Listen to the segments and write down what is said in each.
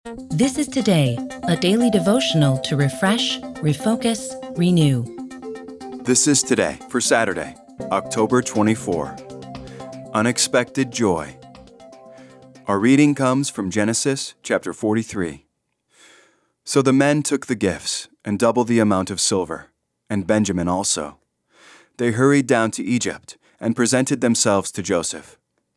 This is Today, a daily devotional to refresh, refocus, renew. This is Today for Saturday, October 24. Unexpected Joy. Our reading comes from Genesis chapter 43. So the men took the gifts and double the amount of silver, and Benjamin also. They hurried down to Egypt and presented themselves to Joseph.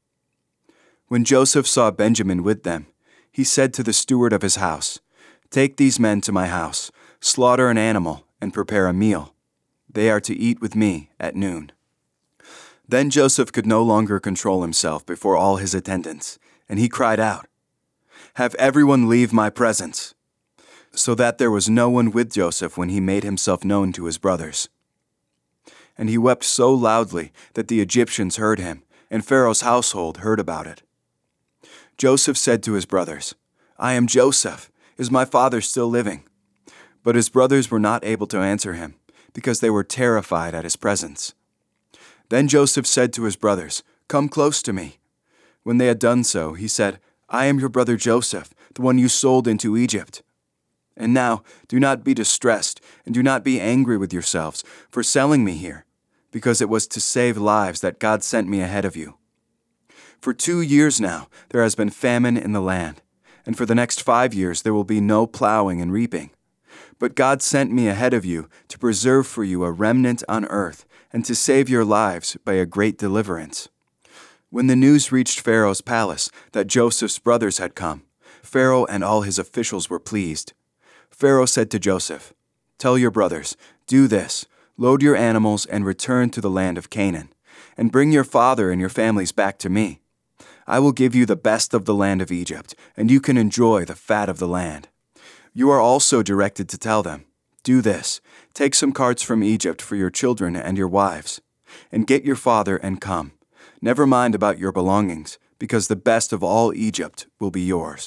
When Joseph saw Benjamin with them, he said to the steward of his house, "Take these men to my house, slaughter an animal, and prepare a meal. They are to eat with me at noon." Then Joseph could no longer control himself before all his attendants, and he cried out, "Have everyone leave my presence!" So that there was no one with Joseph when he made himself known to his brothers. And he wept so loudly that the Egyptians heard him, and Pharaoh's household heard about it. Joseph said to his brothers, "I am Joseph. Is my father still living?" But his brothers were not able to answer him, because they were terrified at his presence. Then Joseph said to his brothers, "Come close to me." When they had done so, he said, "I am your brother Joseph, the one you sold into Egypt. And now do not be distressed, and do not be angry with yourselves for selling me here, because it was to save lives that God sent me ahead of you. For 2 years now there has been famine in the land, and for the next 5 years there will be no plowing and reaping. But God sent me ahead of you to preserve for you a remnant on earth, and to save your lives by a great deliverance." When the news reached Pharaoh's palace that Joseph's brothers had come, Pharaoh and all his officials were pleased. Pharaoh said to Joseph, "Tell your brothers, do this, load your animals and return to the land of Canaan, and bring your father and your families back to me. I will give you the best of the land of Egypt, and you can enjoy the fat of the land." You are also directed to tell them, "Do this, take some carts from Egypt for your children and your wives, and get your father and come. Never mind about your belongings, because the best of all Egypt will be yours."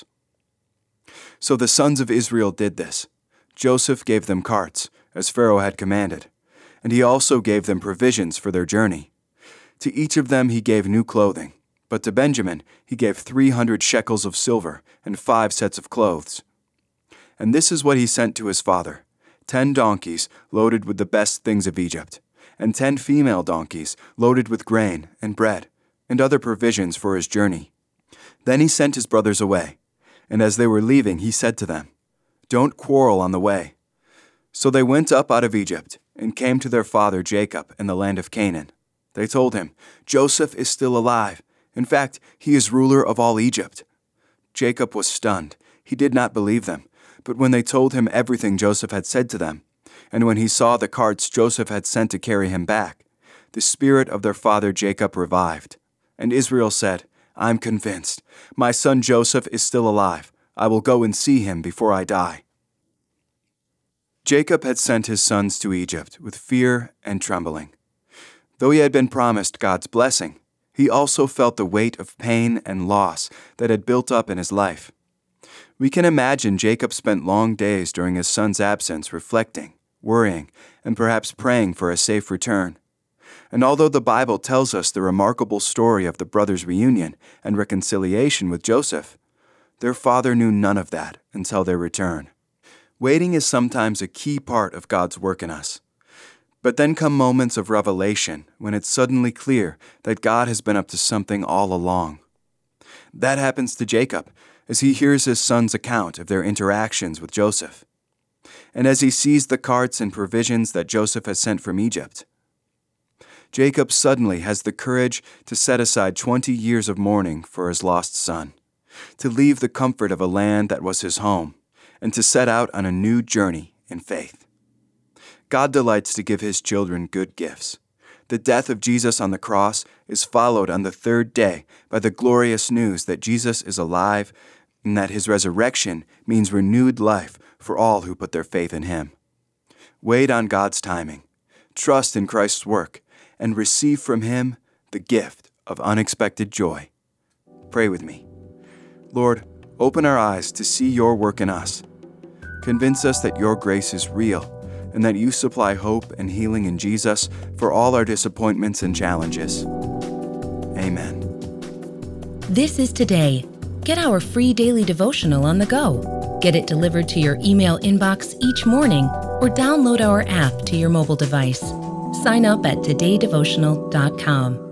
So the sons of Israel did this. Joseph gave them carts, as Pharaoh had commanded, and he also gave them provisions for their journey. To each of them he gave new clothing, but to Benjamin he gave 300 shekels of silver and 5 sets of clothes. And this is what he sent to his father: 10 donkeys loaded with the best things of Egypt, and 10 female donkeys loaded with grain and bread and other provisions for his journey. Then he sent his brothers away, and as they were leaving he said to them, "Don't quarrel on the way." So they went up out of Egypt and came to their father Jacob in the land of Canaan. They told him, "Joseph is still alive. In fact, he is ruler of all Egypt." Jacob was stunned. He did not believe them. But when they told him everything Joseph had said to them, and when he saw the carts Joseph had sent to carry him back, the spirit of their father Jacob revived. And Israel said, "I'm convinced. My son Joseph is still alive. I will go and see him before I die." Jacob had sent his sons to Egypt with fear and trembling. Though he had been promised God's blessing, he also felt the weight of pain and loss that had built up in his life. We can imagine Jacob spent long days during his son's absence reflecting, worrying, and perhaps praying for a safe return. And although the Bible tells us the remarkable story of the brothers' reunion and reconciliation with Joseph, their father knew none of that until their return. Waiting is sometimes a key part of God's work in us. But then come moments of revelation when it's suddenly clear that God has been up to something all along. That happens to Jacob as he hears his son's account of their interactions with Joseph, and as he sees the carts and provisions that Joseph has sent from Egypt. Jacob suddenly has the courage to set aside 20 years of mourning for his lost son, to leave the comfort of a land that was his home, and to set out on a new journey in faith. God delights to give his children good gifts. The death of Jesus on the cross is followed on the 3rd day by the glorious news that Jesus is alive and that his resurrection means renewed life for all who put their faith in him. Wait on God's timing, trust in Christ's work, and receive from him the gift of unexpected joy. Pray with me. Lord, open our eyes to see your work in us. Convince us that your grace is real, and that you supply hope and healing in Jesus for all our disappointments and challenges. Amen. This is Today. Get our free daily devotional on the go. Get it delivered to your email inbox each morning or download our app to your mobile device. Sign up at todaydevotional.com.